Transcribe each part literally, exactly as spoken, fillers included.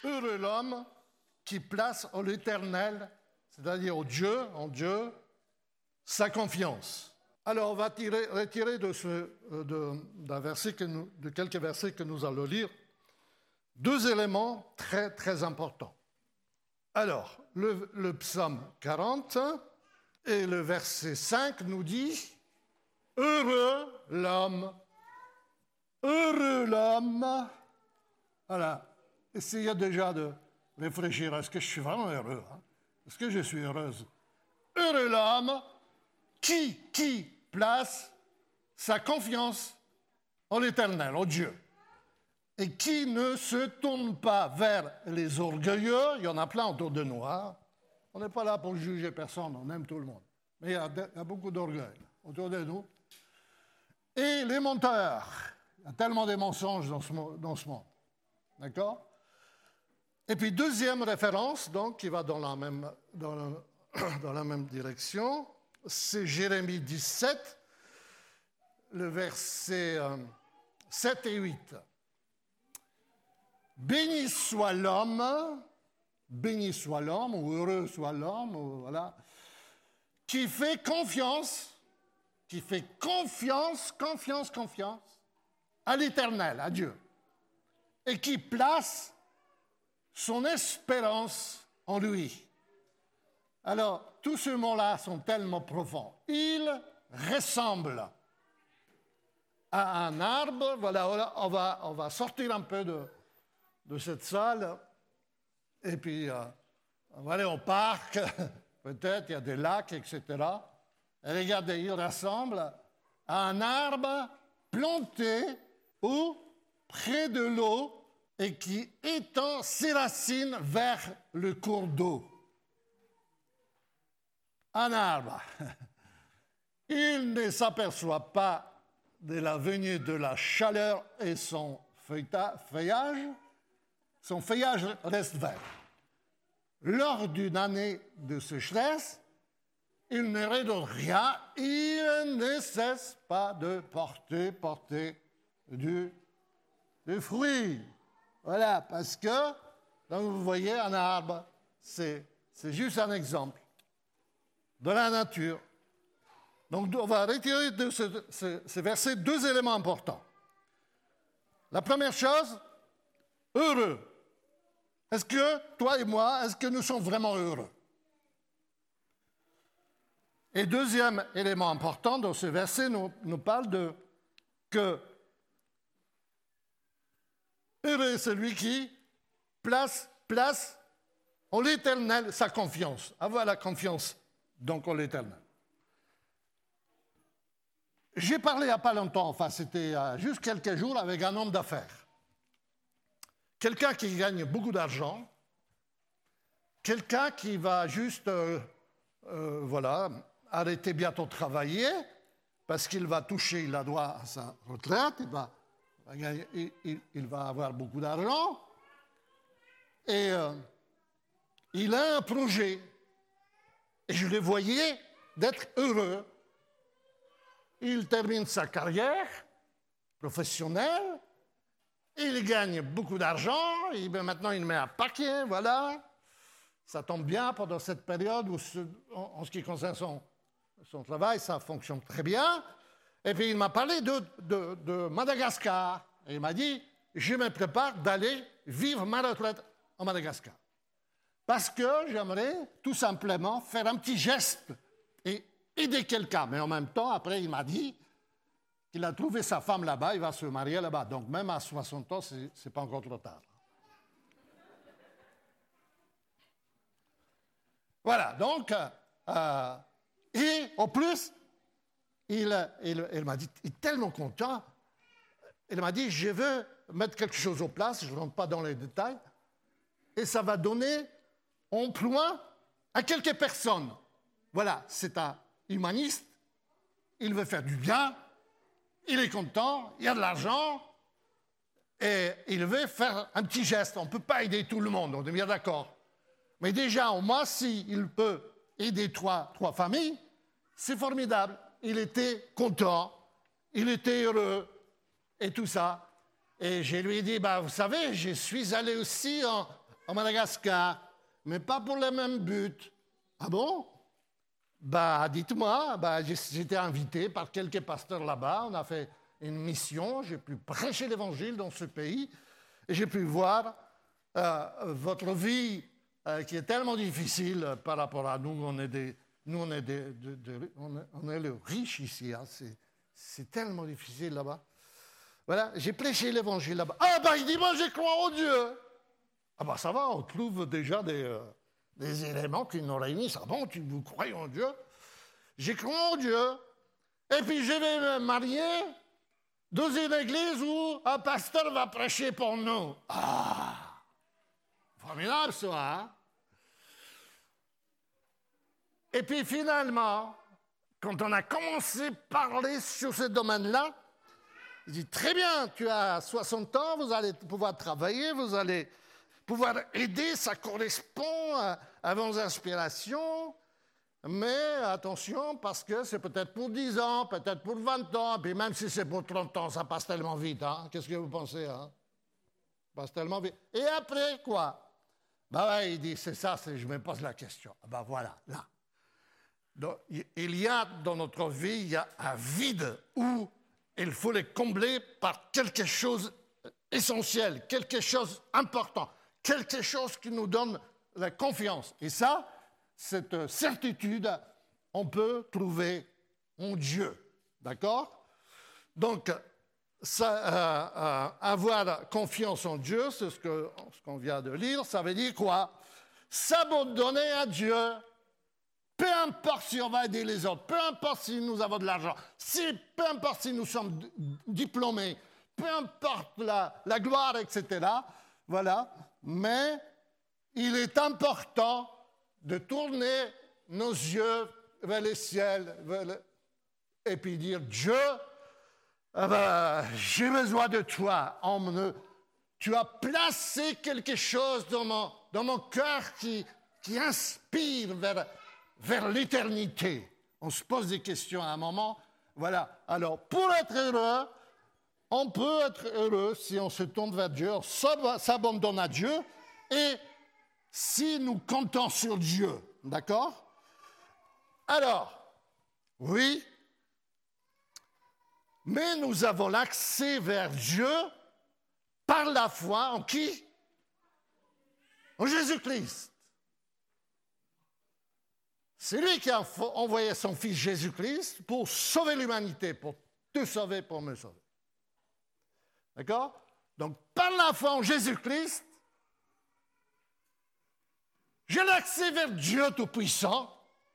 Heureux l'homme qui place en l'Éternel, c'est-à-dire au Dieu, en Dieu, sa confiance. Alors, on va tirer, retirer de, ce, de, d'un verset que nous, de quelques versets que nous allons lire deux éléments très, très importants. Alors, le, le psaume quarante et le verset cinq nous dit « Heureux l'homme, heureux l'homme ». Voilà, essayez déjà de réfléchir, est-ce que je suis vraiment heureux hein? Est-ce que je suis heureuse? Heureux l'homme qui, qui place sa confiance en l'Éternel, en Dieu, et qui ne se tourne pas vers les orgueilleux. Il y en a plein autour de nous. Hein? On n'est pas là pour juger personne, on aime tout le monde. Mais il y a, de, il y a beaucoup d'orgueil autour de nous. Et les menteurs. Il y a tellement de mensonges dans ce, dans ce monde. D'accord? Et puis, deuxième référence, donc, qui va dans la même, dans la, dans la même direction, c'est Jérémie dix-sept, le verset euh, sept et huit. Béni soit l'homme, béni soit l'homme, ou heureux soit l'homme, ou voilà, qui fait confiance, qui fait confiance, confiance, confiance à l'Éternel, à Dieu, et qui place son espérance en lui. Alors, tous ces mots-là sont tellement profonds. Il ressemble à un arbre. Voilà, on va, on va sortir un peu de, de cette salle et puis euh, on va aller au parc, peut-être, il y a des lacs, et cetera. Et regardez, il ressemble à un arbre planté où, près de l'eau, et qui étend ses racines vers le cours d'eau. Un arbre. Il ne s'aperçoit pas de la venue de la chaleur et son feuillage, son feuillage reste vert. Lors d'une année de sécheresse, il ne redonne rien, il ne cesse pas de porter, porter du, du fruit. Voilà, parce que, donc vous voyez, un arbre, c'est, c'est juste un exemple de la nature. Donc, on va retirer de ce, ce, ce verset deux éléments importants. La première chose, heureux. Est-ce que, toi et moi, est-ce que nous sommes vraiment heureux? Et deuxième élément important dans ce verset nous, nous parle de que heureux est celui qui place, place en l'Éternel sa confiance. Avoir la confiance donc en l'Éternel. J'ai parlé il n'y a pas longtemps, enfin c'était euh, juste quelques jours, avec un homme d'affaires. Quelqu'un qui gagne beaucoup d'argent, quelqu'un qui va juste, euh, euh, voilà, arrêter bientôt de travailler, parce qu'il va toucher, il a droit à sa retraite, il va, il, il, il va avoir beaucoup d'argent, et euh, il a un projet. Et je le voyais d'être heureux. Il termine sa carrière professionnelle, il gagne beaucoup d'argent, et maintenant il met un paquet, voilà. Ça tombe bien pendant cette période où, ce, en, en ce qui concerne son, son travail, ça fonctionne très bien. Et puis il m'a parlé de, de, de Madagascar. Et il m'a dit, je me prépare d'aller vivre ma retraite en Madagascar. Parce que j'aimerais tout simplement faire un petit geste et aider quelqu'un. Mais en même temps, après, il m'a dit qu'il a trouvé sa femme là-bas, il va se marier là-bas. Donc même à soixante ans, ce n'est pas encore trop tard. Voilà, donc, euh, et en plus, il, il, il m'a dit, il est tellement content, il m'a dit, je veux mettre quelque chose en place, je ne rentre pas dans les détails, et ça va donner emploi à quelques personnes. Voilà, c'est un humaniste, il veut faire du bien, il est content, il y a de l'argent, et il veut faire un petit geste. On ne peut pas aider tout le monde, on est bien d'accord. Mais déjà, au moins, s'il peut aider trois, trois familles, c'est formidable. Il était content, il était heureux, et tout ça. Et je lui ai dit, bah, vous savez, je suis allé aussi en, au Madagascar, mais pas pour le même but. Ah bon? Bah, dites-moi, bah, j'étais invité par quelques pasteurs là-bas, on a fait une mission, j'ai pu prêcher l'évangile dans ce pays, et j'ai pu voir euh, votre vie euh, qui est tellement difficile par rapport à nous, on est des, nous on est, des, de, de, on est, on est les riches ici, hein, c'est, c'est tellement difficile là-bas. Voilà, j'ai prêché l'évangile là-bas. Ah bah il dit, moi je crois en Dieu. Ah bah ça va, on trouve déjà des... Euh, des éléments qui nous réunissent. Ah bon, tu vous croyez en Dieu? J'y crois en Dieu. Et puis je vais me marier dans une église où un pasteur va prêcher pour nous. Ah, formidable ça, hein? Et puis finalement, quand on a commencé à parler sur ce domaine-là, il dit, très bien, tu as soixante ans, vous allez pouvoir travailler, vous allez pouvoir aider, ça correspond à, à vos inspirations, mais attention, parce que c'est peut-être pour dix ans, peut-être pour vingt ans, puis même si c'est pour trente ans, ça passe tellement vite, hein? Qu'est-ce que vous pensez, hein? Ça passe tellement vite. Et après, quoi? Ben ouais, il dit, c'est ça, c'est, je me pose la question. Ben voilà, là. Donc, il y a dans notre vie, il y a un vide où il faut le combler par quelque chose d'essentiel, quelque chose d'important. Quelque chose qui nous donne la confiance. Et ça, cette certitude, on peut trouver en Dieu. D'accord? Donc, ça, euh, euh, avoir confiance en Dieu, c'est ce, que, ce qu'on vient de lire, ça veut dire quoi? S'abandonner à Dieu, peu importe si on va aider les autres, peu importe si nous avons de l'argent, si, peu importe si nous sommes d- diplômés, peu importe la, la gloire, et cetera. Voilà. Mais il est important de tourner nos yeux vers le ciel vers le... et puis dire, Dieu, ah ben, j'ai besoin de toi. Me... Tu as placé quelque chose dans mon, dans mon cœur qui, qui inspire vers, vers l'éternité. On se pose des questions à un moment. Voilà. Alors, pour être heureux, on peut être heureux si on se tourne vers Dieu, on s'abandonne à Dieu, et si nous comptons sur Dieu. D'accord? Alors, oui, mais nous avons l'accès vers Dieu par la foi en qui? En Jésus-Christ. C'est lui qui a envoyé son fils Jésus-Christ pour sauver l'humanité, pour te sauver, pour me sauver. D'accord? Donc, par la foi en Jésus-Christ, j'ai l'accès vers Dieu Tout-Puissant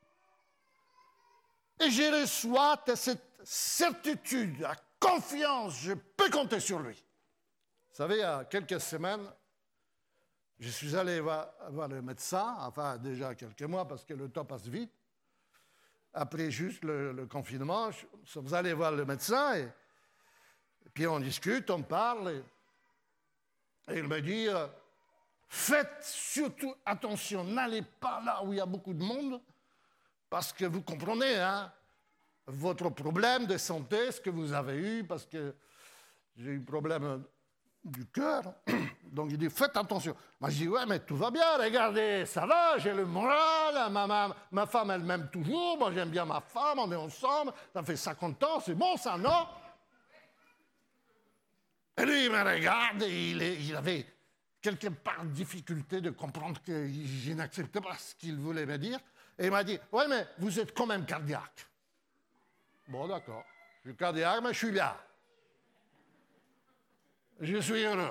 et je reçois cette certitude, la confiance, je peux compter sur lui. Vous savez, il y a quelques semaines, je suis allé voir, voir le médecin, enfin déjà quelques mois parce que le temps passe vite. Après juste le, le confinement, je suis allé voir le médecin et puis on discute, on parle, et, et il me dit, euh, faites surtout attention, n'allez pas là où il y a beaucoup de monde, parce que vous comprenez, hein, votre problème de santé, ce que vous avez eu, parce que j'ai eu problème du cœur, donc il dit, faites attention. Moi je dis, ouais, mais tout va bien, regardez, ça va, j'ai le moral, ma, ma, ma femme elle m'aime toujours, moi j'aime bien ma femme, on est ensemble, ça fait cinquante ans, c'est bon ça, non? Et lui, il me regarde et il, est, il avait quelque part difficulté de comprendre que je n'acceptais pas ce qu'il voulait me dire. Et il m'a dit, ouais, mais vous êtes quand même cardiaque. Bon, d'accord, je suis cardiaque, mais je suis là. Je suis heureux.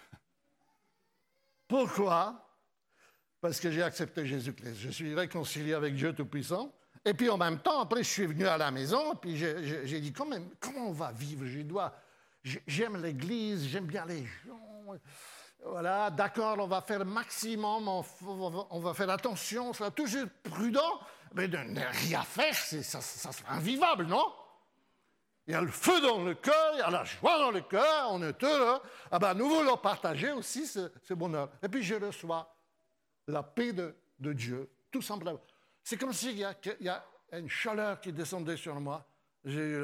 Pourquoi? Parce que j'ai accepté Jésus-Christ. Je suis réconcilié avec Dieu Tout-Puissant. Et puis en même temps, après, je suis venu à la maison, et puis j'ai, j'ai, j'ai dit, comment, comment on va vivre? Je dois... J'aime l'Église, j'aime bien les gens. Voilà, d'accord, on va faire le maximum, on, on va faire attention, on sera toujours prudent, mais de ne rien faire, c'est, ça, ça sera invivable, non? Il y a le feu dans le cœur, il y a la joie dans le cœur, on est heureux. Ah ben, nous voulons partager aussi ce, ce bonheur. Et puis je reçois la paix de, de Dieu, tout simplement. C'est comme s'il y a, il y a une chaleur qui descendait sur moi. J'ai eu...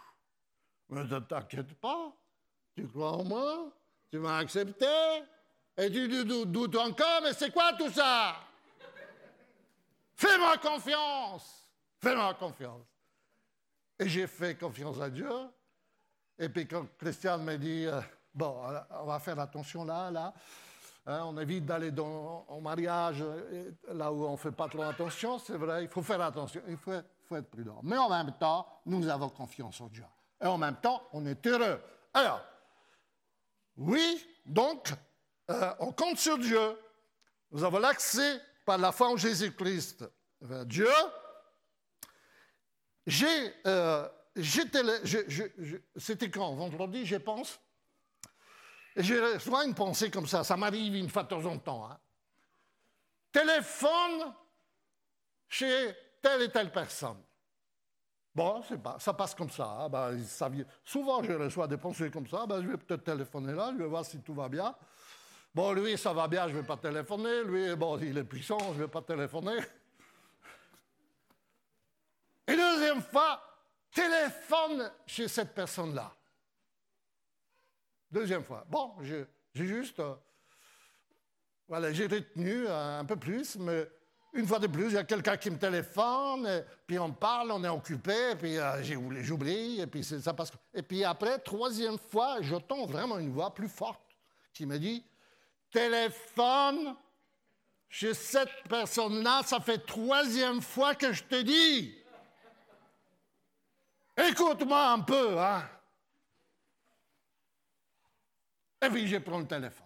Mais ne t'inquiète pas, tu crois en moi, tu m'as accepté, Et tu doutes encore, mais c'est quoi tout ça? Fais-moi confiance. Fais-moi confiance. Et j'ai fait confiance à Dieu. Et puis quand Christiane m'a dit, euh, bon, on va faire attention là, là. Hein, on évite d'aller dans, en mariage là où on ne fait pas trop attention, c'est vrai, il faut faire attention, il faut, faut être prudent. Mais en même temps, nous avons confiance en Dieu. Et en même temps, on est heureux. Alors, oui, donc, euh, on compte sur Dieu. Nous avons l'accès par la foi en Jésus-Christ vers Dieu. J'ai, euh, j'étais, je, je, je, c'était quand? Vendredi, je pense. Et j'ai souvent une pensée comme ça, ça m'arrive une fois de temps en temps. Hein. Téléphone chez telle et telle personne. Bon, c'est pas, ça passe comme ça, hein. Ben, ça vient. Souvent, je reçois des pensées comme ça. Ben, je vais peut-être téléphoner là, je vais voir si tout va bien. Bon, lui, ça va bien, je ne vais pas téléphoner. Lui, bon, il est puissant, je ne vais pas téléphoner. Et deuxième fois, téléphone chez cette personne-là. Deuxième fois. Bon, j'ai juste, euh, voilà, j'ai retenu euh, un peu plus, mais une fois de plus, il y a quelqu'un qui me téléphone, et puis on parle, on est occupé, et puis euh, j'oublie, et puis ça passe. Et puis après, troisième fois, j'entends vraiment une voix plus forte qui me dit, téléphone chez cette personne-là, ça fait troisième fois que je te dis. Écoute-moi un peu, hein. Et puis, je prends le téléphone.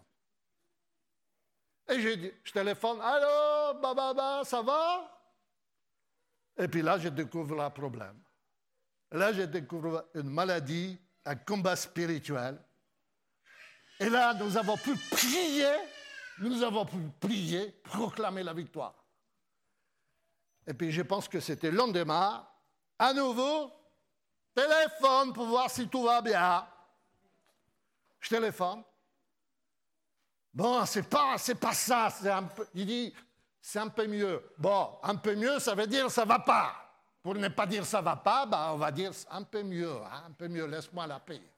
Et j'ai dit, je téléphone, allô, bah, bah, bah, ça va? Et puis là, je découvre un problème. Là, je découvre une maladie, un combat spirituel. Et là, nous avons pu prier, nous avons pu prier, proclamer la victoire. Et puis, je pense que c'était le lendemain, à nouveau, téléphone pour voir si tout va bien. Je téléphone. Bon, c'est pas, c'est pas ça. C'est un peu, il dit, c'est un peu mieux. Bon, un peu mieux, ça veut dire ça va pas. Pour ne pas dire ça va pas, ben, on va dire un peu mieux, hein, un peu mieux, laisse-moi la paix.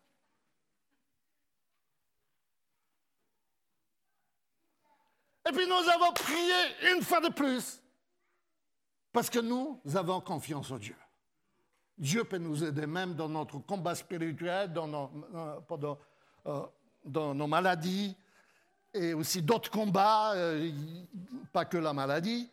Et puis nous avons prié une fois de plus, parce que nous avons confiance en Dieu. Dieu peut nous aider même dans notre combat spirituel, dans nos, dans, euh, dans nos maladies, et aussi d'autres combats, euh, pas que la maladie.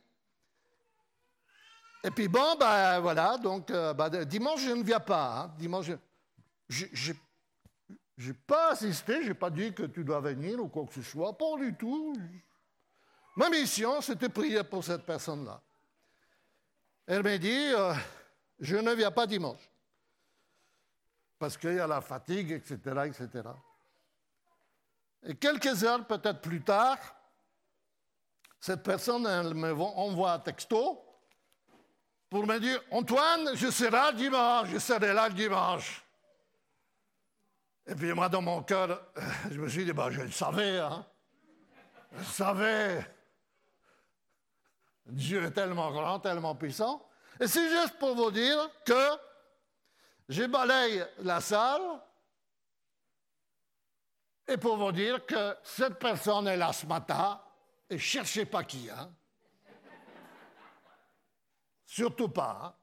Et puis bon, ben voilà, donc euh, ben, dimanche je ne viens pas. Hein. Dimanche, je n'ai pas assisté, je n'ai pas dit que tu dois venir ou quoi que ce soit, pas du tout. Ma mission, c'était prier pour cette personne-là. Elle m'a dit, euh, je ne viens pas dimanche, parce qu'il y a la fatigue, et cetera, et cetera. Et quelques heures peut-être plus tard, cette personne, elle me envoie un texto pour me dire, Antoine, je serai dimanche, je serai là le dimanche. Et puis moi, dans mon cœur, je me suis dit, ben, je le savais, hein. Je le savais. Dieu est tellement grand, tellement puissant. Et c'est juste pour vous dire que j'ai balayé la salle et pour vous dire que cette personne est là ce matin et cherchez pas qui, hein. Surtout pas, hein.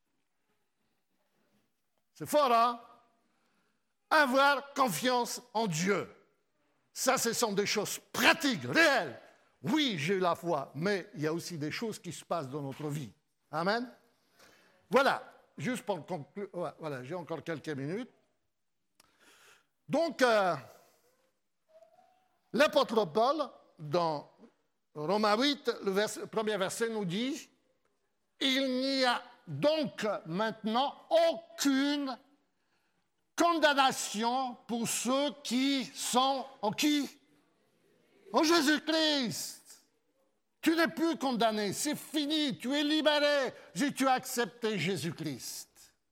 C'est fort, hein? Avoir confiance en Dieu. Ça, ce sont des choses pratiques, réelles. Oui, j'ai la foi, mais il y a aussi des choses qui se passent dans notre vie. Amen. Voilà, juste pour conclure, voilà, j'ai encore quelques minutes. Donc, euh, l'apôtre Paul, dans Romains huit, le, vers, le premier verset nous dit, il n'y a donc maintenant aucune condamnation pour ceux qui sont en qui? En Jésus-Christ. Tu n'es plus condamné, c'est fini, tu es libéré, tu as accepté Jésus-Christ.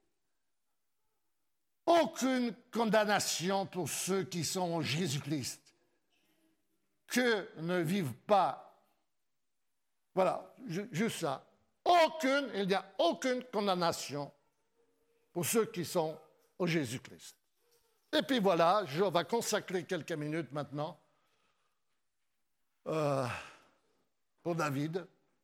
Aucune condamnation pour ceux qui sont en Jésus-Christ. Que ne vivent pas. Voilà, juste ça. Aucune, il n'y a aucune condamnation pour ceux qui sont en Jésus-Christ. Et puis voilà, je vais consacrer quelques minutes maintenant euh, pour David.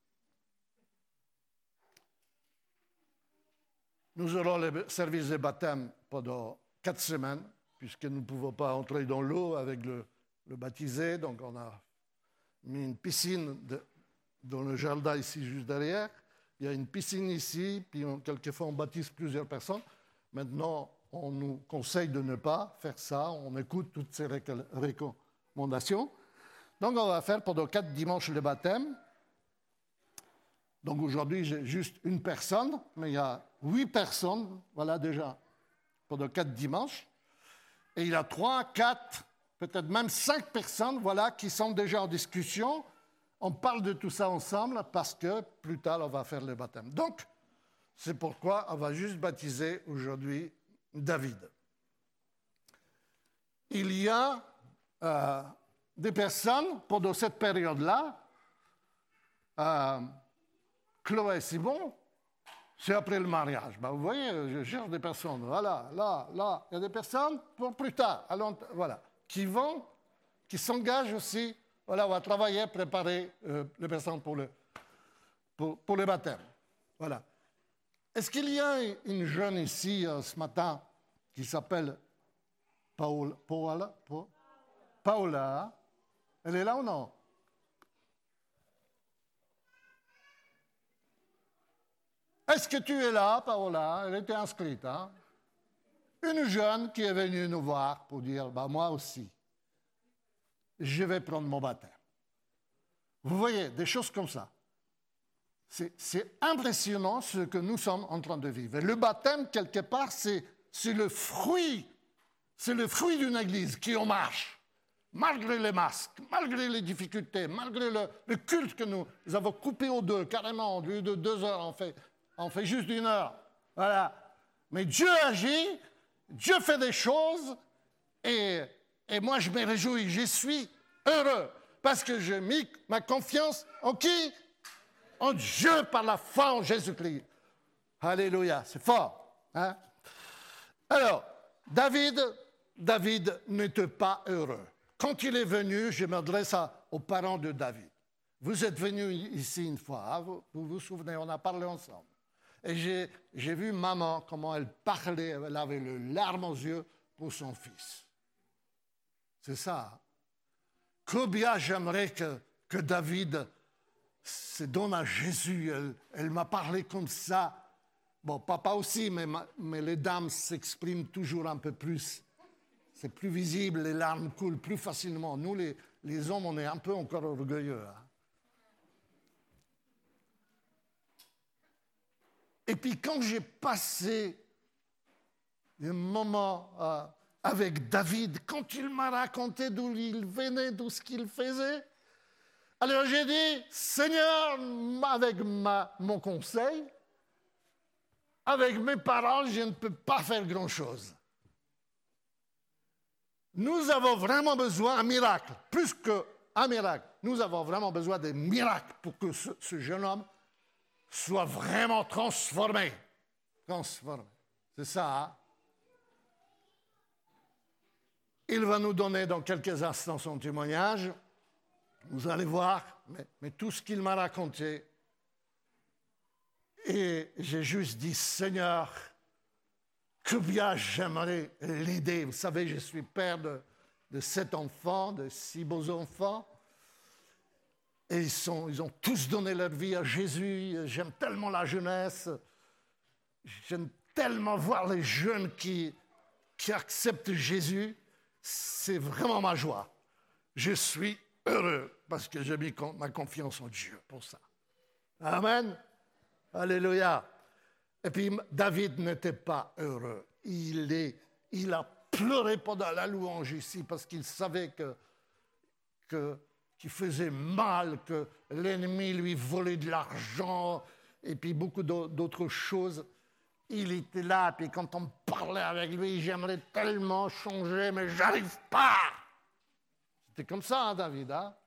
Nous aurons le service de baptême pendant quatre semaines, puisque nous ne pouvons pas entrer dans l'eau avec le, le baptisé. Donc, on a mis une piscine de, dans le jardin ici, juste derrière. Il y a une piscine ici, puis on, quelquefois on baptise plusieurs personnes. Maintenant, on nous conseille de ne pas faire ça. On écoute toutes ces recommandations. Donc, on va faire pendant quatre dimanches le baptême. Donc, aujourd'hui, j'ai juste une personne, mais il y a huit personnes, voilà déjà, pendant quatre dimanches. Et il y a trois, quatre, peut-être même cinq personnes, voilà, qui sont déjà en discussion. On parle de tout ça ensemble parce que plus tard, on va faire le baptême. Donc, c'est pourquoi on va juste baptiser aujourd'hui David. Il y a euh, des personnes, pendant cette période-là, euh, Chloé, c'est bon, c'est après le mariage. Ben, vous voyez, je cherche des personnes, voilà, là, là, il y a des personnes pour plus tard, alors, voilà, qui vont, qui s'engagent aussi, voilà, on va travailler, préparer euh, les personnes pour le, pour, pour le baptême. Voilà. Est-ce qu'il y a une jeune ici euh, ce matin qui s'appelle Paola, Paola, Paola, Paola, elle est là ou non? Est-ce que tu es là, Paola? Elle était inscrite. Hein? Une jeune qui est venue nous voir pour dire, bah, moi aussi, je vais prendre mon baptême. Vous voyez, des choses comme ça. C'est, c'est impressionnant ce que nous sommes en train de vivre. Et le baptême, quelque part, c'est, c'est le fruit, c'est le fruit d'une église qui en marche, malgré les masques, malgré les difficultés, malgré le, le culte que nous avons coupé aux deux, carrément, au lieu de deux heures, on fait, on fait juste une heure. Voilà. Mais Dieu agit, Dieu fait des choses, et, et moi je me réjouis, je suis heureux, parce que j'ai mis ma confiance en qui? En Dieu par la foi en Jésus-Christ. Alléluia, c'est fort. Hein? Alors, David, David n'était pas heureux. Quand il est venu, je m'adresse à, aux parents de David. Vous êtes venus ici une fois, hein? vous, vous vous souvenez, on a parlé ensemble. Et j'ai, j'ai vu maman, comment elle parlait, elle avait le larme aux yeux pour son fils. C'est ça. Hein? Combien j'aimerais que, que David se donne à Jésus. Elle, elle m'a parlé comme ça. Bon, papa aussi, mais, mais les dames s'expriment toujours un peu plus. C'est plus visible, les larmes coulent plus facilement. Nous, les, les hommes, on est un peu encore orgueilleux. Hein? Et puis quand j'ai passé un moment euh, avec David, quand il m'a raconté d'où il venait, d'où ce qu'il faisait, alors j'ai dit, Seigneur, avec ma, mon conseil, avec mes parents, je ne peux pas faire grand-chose. Nous avons vraiment besoin d'un miracle, plus qu'un miracle. Nous avons vraiment besoin de miracles pour que ce, ce jeune homme soit vraiment transformé. Transformé. C'est ça, hein? Il va nous donner dans quelques instants son témoignage. Vous allez voir, mais, mais tout ce qu'il m'a raconté. Et j'ai juste dit, Seigneur, que bien j'aimerais l'aider. Vous savez, je suis père de, de sept enfants, de six beaux enfants. Et ils, sont, ils ont tous donné leur vie à Jésus. J'aime tellement la jeunesse. J'aime tellement voir les jeunes qui, qui acceptent Jésus. C'est vraiment ma joie. Je suis heureux parce que j'ai mis ma confiance en Dieu pour ça. Amen. Alléluia. Et puis David n'était pas heureux. Il, est, il a pleuré pendant la louange ici parce qu'il savait que, que, qu'il faisait mal, que l'ennemi lui volait de l'argent et puis beaucoup d'autres choses. Il était là, puis quand on parlait avec lui, j'aimerais tellement changer, mais j'arrive pas. C'était comme ça, hein, David. Hein?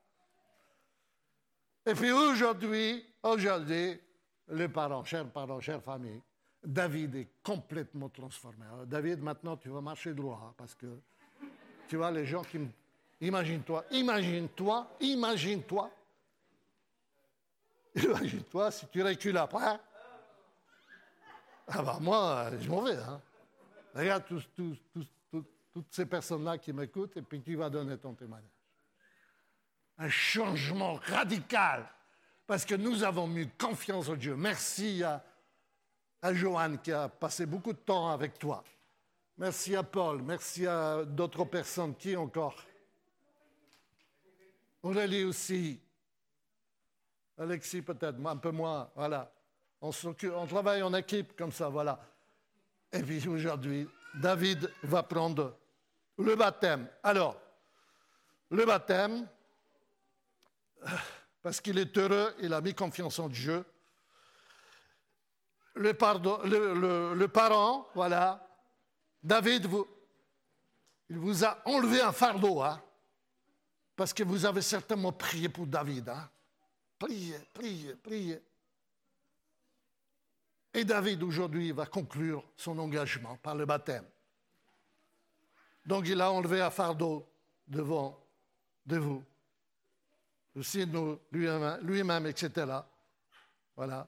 Et puis aujourd'hui, aujourd'hui, les parents, chers parents, chères familles, David est complètement transformé. Alors, David, maintenant, tu vas marcher droit, hein, parce que, tu vois, les gens qui me, Imagine-toi, imagine-toi, imagine-toi. Imagine-toi si tu recules après. Ah bah moi, je m'en vais. Hein. Regarde tous, tous, tous, tous, toutes ces personnes-là qui m'écoutent et puis tu vas donner ton témoignage. Un changement radical parce que nous avons mis confiance en Dieu. Merci à, à Johan qui a passé beaucoup de temps avec toi. Merci à Paul, merci à d'autres personnes. Qui encore? Aurélie aussi. Alexis peut-être, un peu moins, voilà. On, on travaille en équipe comme ça, voilà. Et puis aujourd'hui, David va prendre le baptême. Alors, le baptême, parce qu'il est heureux, il a mis confiance en Dieu. Le, pardon, le, le, le parent, voilà, David, vous, il vous a enlevé un fardeau, hein, parce que vous avez certainement prié pour David, hein. Priez, priez, priez. Et David, aujourd'hui, va conclure son engagement par le baptême. Donc, il a enlevé un fardeau devant de vous. Aussi, nous, lui-même, lui-même, et cetera. Voilà.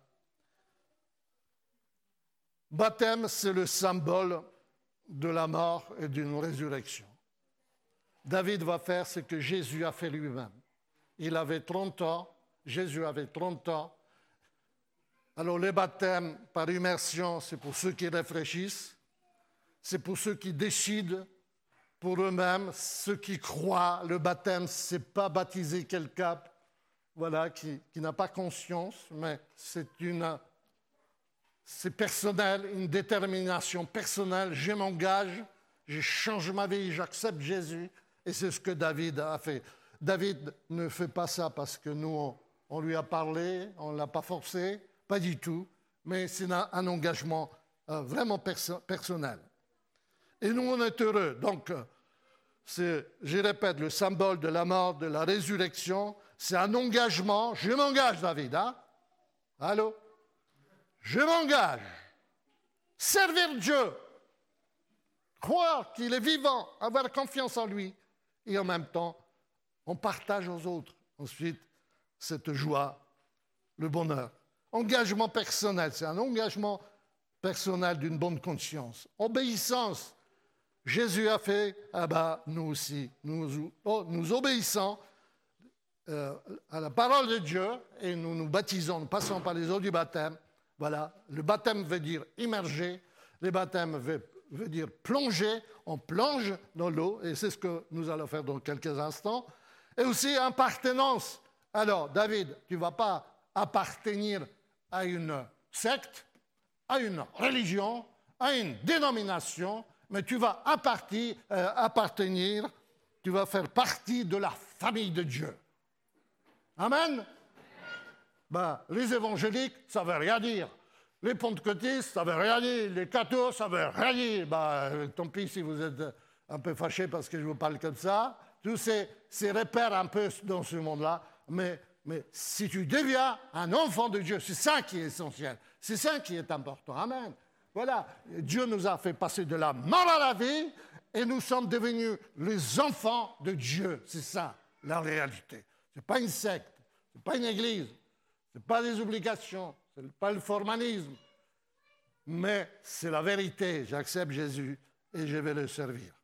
Baptême, c'est le symbole de la mort et d'une résurrection. David va faire ce que Jésus a fait lui-même. Il avait trente ans. Jésus avait trente ans. Alors le baptême par immersion, c'est pour ceux qui réfléchissent, c'est pour ceux qui décident pour eux-mêmes, ceux qui croient. Le baptême, ce n'est pas baptiser quelqu'un voilà, qui, qui n'a pas conscience, mais c'est, une, c'est personnel, une détermination personnelle. Je m'engage, je change ma vie, j'accepte Jésus, et c'est ce que David a fait. David ne fait pas ça parce que nous, on, On lui a parlé, on ne l'a pas forcé, pas du tout, mais c'est un, un engagement euh, vraiment perso- personnel. Et nous, on est heureux. Donc, c'est, je répète, le symbole de la mort, de la résurrection, c'est un engagement. Je m'engage, David, hein? Allô? Je m'engage. Servir Dieu. Croire qu'il est vivant, avoir confiance en lui. Et en même temps, on partage aux autres. Ensuite, cette joie, le bonheur. Engagement personnel, c'est un engagement personnel d'une bonne conscience. Obéissance, Jésus a fait, ah ben, nous aussi, nous, oh, nous obéissons euh, à la parole de Dieu et nous nous baptisons, nous passons par les eaux du baptême. Voilà, le baptême veut dire immerger, le baptême veut, veut dire plonger, on plonge dans l'eau et c'est ce que nous allons faire dans quelques instants. Et aussi appartenance. Alors, David, tu ne vas pas appartenir à une secte, à une religion, à une dénomination, mais tu vas appartenir, euh, appartenir, tu vas faire partie de la famille de Dieu. Amen? Ben, les évangéliques, ça ne veut rien dire. Les pentecôtistes, ça ne veut rien dire. Les cathos, ça ne veut rien dire. Ben, tant pis si vous êtes un peu fâchés parce que je vous parle comme ça. Tous ces, ces repères un peu dans ce monde-là. Mais, mais si tu deviens un enfant de Dieu, c'est ça qui est essentiel. C'est ça qui est important. Amen. Voilà. Dieu nous a fait passer de la mort à la vie et nous sommes devenus les enfants de Dieu. C'est ça, la réalité. Ce n'est pas une secte, ce n'est pas une église, ce n'est pas des obligations, ce n'est pas le formalisme. Mais c'est la vérité. J'accepte Jésus et je vais le servir.